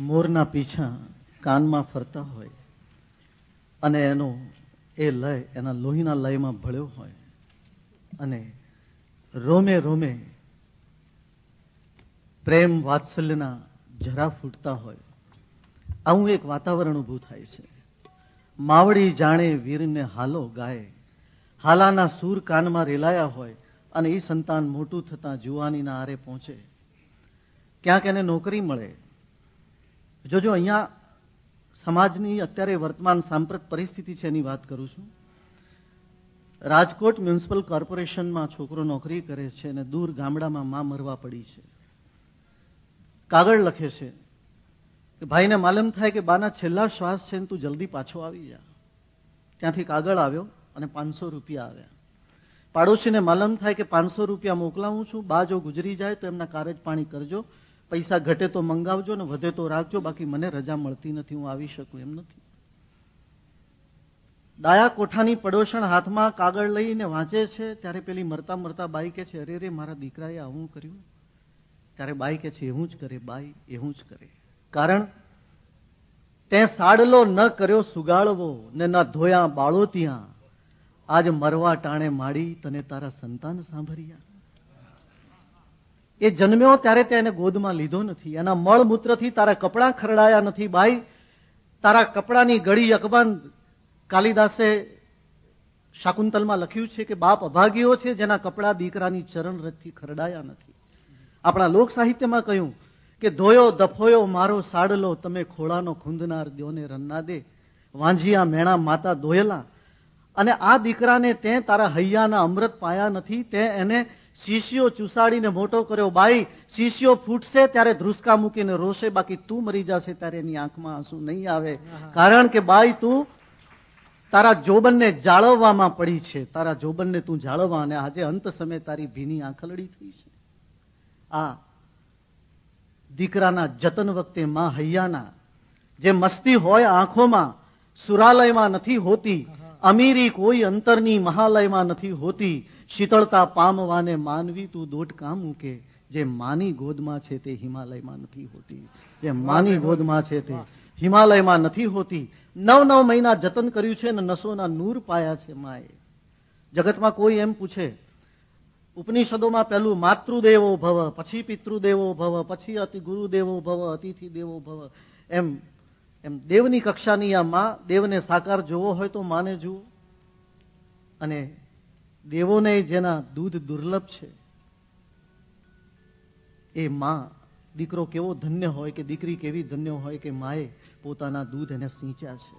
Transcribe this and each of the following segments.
મોરના પીછા કાનમાં ફરતા હોય અને એનો એ લય એના લોહીના લયમાં ભળ્યો હોય અને રોમે રોમે પ્રેમ વાત્સલ્યના જરા ફૂટતા હોય, આવું એક વાતાવરણ ઊભું થાય છે. માવડી જાણે વીરને હાલો ગાય, હાલાના સૂર કાનમાં રેલાયા હોય અને એ સંતાન મોટું થતાં જુવાનીના આરે પહોંચે, ક્યાંક એને નોકરી મળે. જોજો, અહીંયા સમાજની અત્યારે વર્તમાન સાંપ્રત પરિસ્થિતિ છે એની વાત કરું છું. રાજકોટ મ્યુનિસિપલ કોર્પોરેશનમાં છોકરો નોકરી કરે છે અને દૂર ગામડામાં માં મરવા પડી છે. કાગળ લખે છે કે ભાઈને માલુમ થાય કે બાના છેલ્લા શ્વાસ છે ને તું જલ્દી પાછો આવી જા. ત્યાંથી કાગળ આવ્યો અને 500 રૂપિયા આવ્યા. પાડોશીને માલુમ થાય કે 500 રૂપિયા મોકલાવું છું, બા જો ગુજરી જાય તો એમના કારજ પાણી કરજો, પૈસા ઘટે તો મંગાવજો ને વધે તો રાખજો, બાકી મને રજા મળતી નથી, હું આવી શકું એમ નથી. ડાયા કોઠાની પડોશણ હાથમાં કાગળ લઈને વાંચે છે ત્યારે પેલી મરતા મરતા બાઈ કે છે, અરે રે મારા દીકરાએ આવું કર્યું. ત્યારે બાઈ કે છે, એવું જ કરે બાઈ, એવું જ કરે. કારણ તે સાડલો ન કર્યો સુગાળવો ને ના ધોયા બાળો ત્યાં, આજ મરવા ટાણે માડી તને તારા સંતાન સાંભળ્યા. એ જન્મ્યો ત્યારે તે એને ગોદમાં લીધો નથી, એના મળમૂત્રથી તારા કપડાં ખરડાયા નથી બાઈ. તારા કપડાની ગળી અકબંધ કાલિદાસે શાકુંતલમાં લખ્યું છે કે બાપ અભાગીઓ છે જેના કપડા દીકરાની ચરણ રથથી ખરડાયા નથી. આપણા લોક સાહિત્યમાં કહ્યું કે ધોયો દફોયો મારો સાડલો, તમે ખોળાનો ખૂંદનાર દ્યોને રન્ના દે. વાંઝિયા મેણા માતા દોયેલા, અને આ દીકરાને તે તારા હૈયાના અમૃત પાયા નથી, તે એને શીશીઓ ચૂસાડીને મોટો કર્યો. બાઈ, શીશીઓ ફૂટશે ત્યારે ધ્રુસકા મૂકીને રોશે, બાકી તું મરી જશે ત્યારે એની આંખમાં આંસુ નહીં આવે. કારણ કે બાઈ, તું તારા જોબનને જાળવવામાં પડી છે, તારા જોબનને તું જાળવવા, અને આજે અંત સમયે તારી ભીની આંખલડી થઈ છે. આ દીકરાના જતન વખતે માં હૈયાના જે મસ્તી હોય આંખોમાં, સુરાલયમાં નથી હોતી. અમીરી કોઈ અંતરની મહાલયમાં નથી હોતી. શીતળતા પામવાને માનવી તું દોટ કામ મૂકે, જે માની ગોદમાં છે તે હિમાલયમાં નથી હોતી. જે માની ગોદમાં છે તે હિમાલયમાં નથી હોતી. 9 મહિના જતન કર્યું છે અને નસોના નૂર પાયા છે માએ. જગતમાં કોઈ એમ પૂછે, ઉપનિષદોમાં પહેલું માતૃદેવો ભવ, પછી પિતૃદેવો ભવ, પછી અતિ ગુરુદેવો ભવ, અતિથિ દેવો ભવ, એમ દેવની કક્ષાની આ માં. દેવને સાકાર જોવો હોય તો માને જુઓ, અને દેવોને જેના દૂધ દુર્લભ છે એ માં. દીકરો કેવો ધન્ય હોય કે દીકરી કેવી ધન્ય હોય કે માએ પોતાના દૂધ એને સિંચ્યા છે.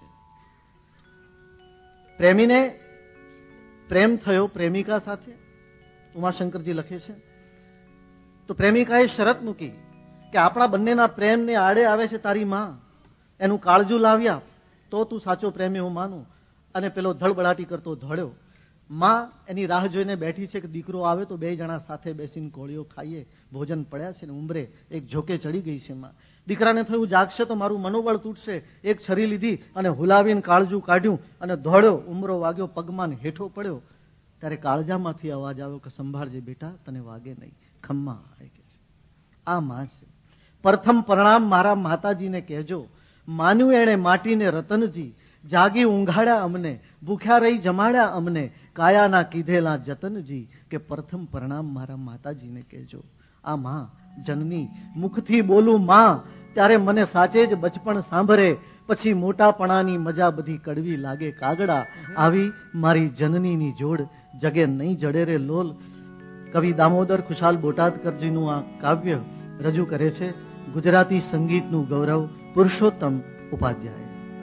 પ્રેમીને પ્રેમ થયો પ્રેમિકા સાથે, ઉમાશંકરજી લખે છે, તો પ્રેમિકાએ શરત મૂકી કે આપણા બંનેના પ્રેમને આડે આવે છે તારી માં, એનું કાળજું લાવ્યા તો તું સાચો પ્રેમી હું માનું. અને પેલો ધડબડાટી કરતો ધડ્યો. માં એની રાહ જોઈને બેઠી છે કે દીકરો આવે તો 2 જણા સાથે બેસીને કોળીઓ ખાઈએ. ભોજન પડ્યા છે ને ઉંબરે એક ઝોકે ચડી ગઈ છે માં. દીકરાને થયું જાગશે તો મારું મનોબળ તૂટશે. એક છરી લીધી અને હુલાવીને કાળજું કાઢ્યું અને દોડ્યો. ઉમરો વાગ્યો પગમાં ને હેઠો પડ્યો. ત્યારે કાળજામાંથી અવાજ આવ્યો કે સંભાળજે બેટા, તને વાગે નહીં. ખમ્મા આવે કે છે. આ માં છે. પ્રથમ પ્રણામ મારા માતાજીને કહેજો, માન્યું એણે માટીને રતનજી, જાગી ઊંઘાડ્યા અમને, ભૂખ્યા રહી જમાડ્યા અમને, કાયાના કીધેલા જતનજી, કે પ્રથમ પ્રણામ મારા માતાજીને કહેજો. આ માં જનની, મુખથી બોલું માં ત્યારે મને સાચે જ બચપણ સાંભળે, પછી મોટાપણાની મજા બધી કડવી લાગે કાગડા. આવી મારી જનનીની જોડ જગે નહીં જડે રે લોલ. કવિ દામોદર ખુશાલ બોટાદકરજીનું આ કાવ્ય રજૂ કરે છે ગુજરાતી સંગીતનું ગૌરવ પુરુષોત્તમ ઉપાધ્યાય.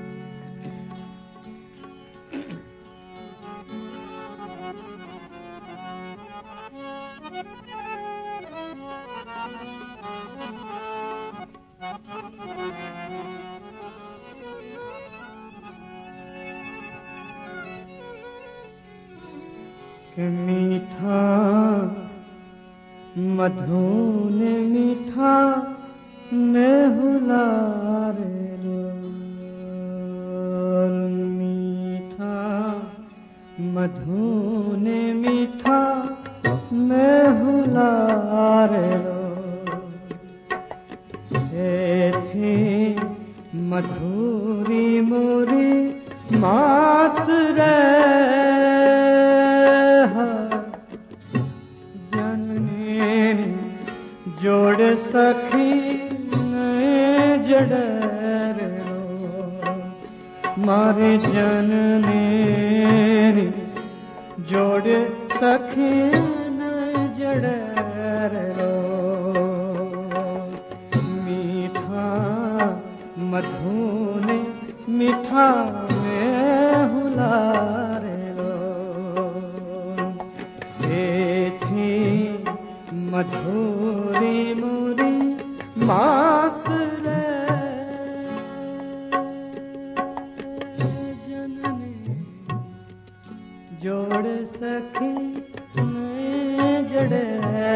मीठा मधुने मीठा मेहुला रे मीठा मधुने मीठा मेहुला रे थी मधुरी मोरी मात रे जननी जोड़ सखी जड़र मारी जननी जोड़ सखी जड़र मीठा मधुने मीठा में हुलारे थी मधुरी मुरी मात रे जननी जोड़ सखी जड़े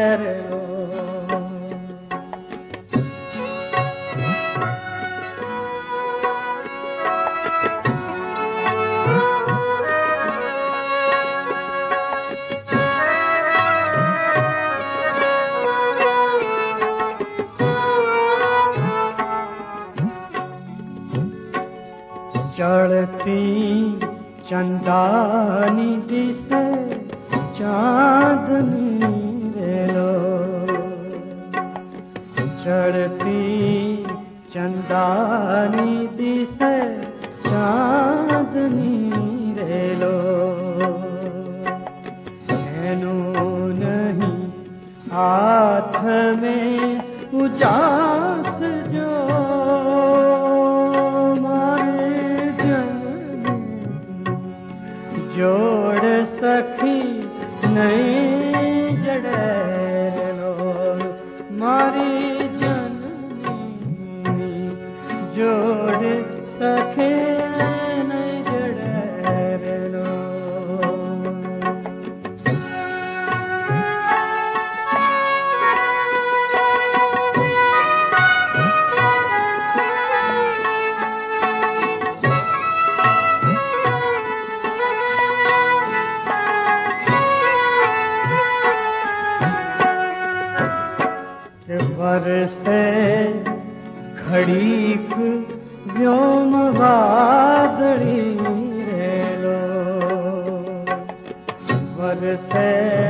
चढ़ती चंदानी दिसे चांदनी लो चढ़ती चंदानी दिसे चांदनी लो एनो नहीं हाथ में उजास जो जोड़ सखी नहीं जड़े लो मारी जननी जोड़ सखी नहीं जड़े लो बरसे घड़ीक व्योम वादड़ी लो बरसे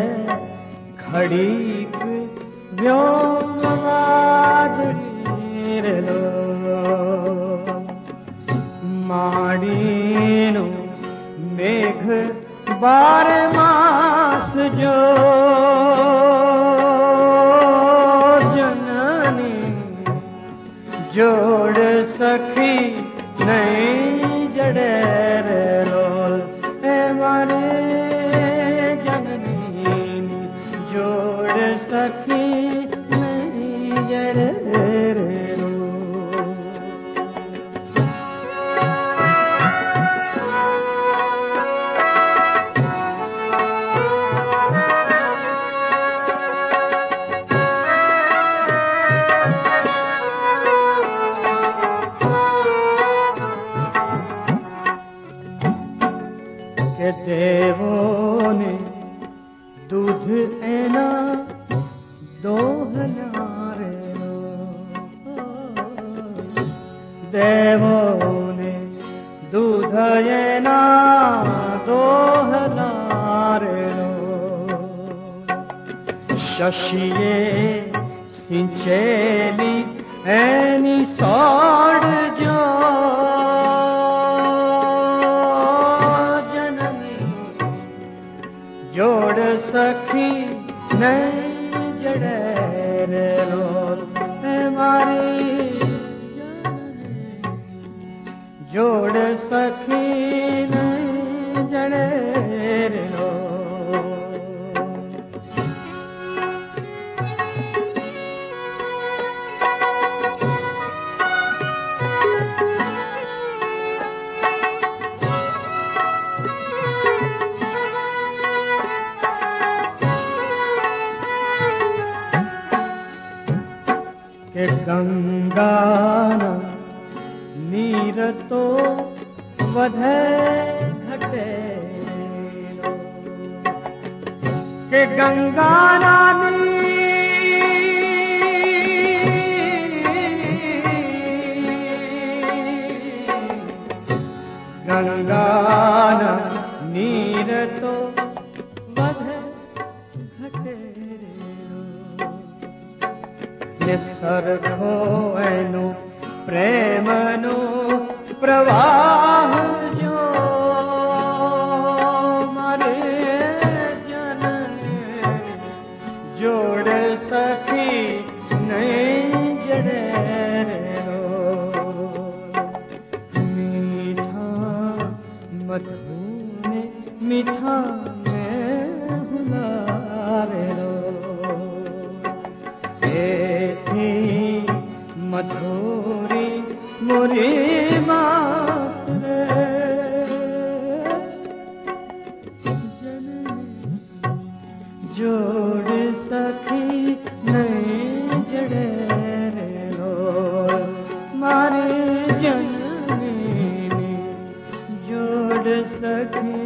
घड़ीक व्योम वादड़ी लो माड़ीनो मेघ बार मास जो जोड़ सखी नहीं जड़े लोल मारे जननी जोड़ सखी नहीं जड़े देवों ने दूध एना दोहनारे देवों ने दूध एना दोहनारे शशिये सिंचेली एनी सौड़ जो जोड़ सखी नहीं जड़े लोल मारी जोड़ सखी नहीं जड़े लोल के गंगा नीर तो वधे घटे के गंगा સરખો એનો પ્રેમનો પ્રવાહ જો મારે જનને જોડ સખી નહીં જડે મીઠા મધુને મીઠા મેં હુલારેલો મધુરી મોરી માત રે જોડ સખી નહીં જડે રેલો મારી જનની જોડ સખી